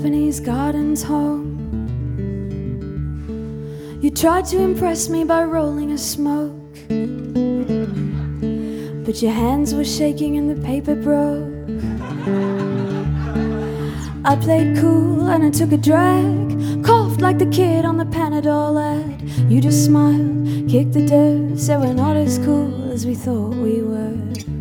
Japanese gardens home. You tried to impress me by rolling a smoke, but your hands were shaking and the paper broke. I played cool and I took a drag, coughed like the kid on the Panadol ad. You just smiled, kicked the dirt, said we're not as cool as we thought we were.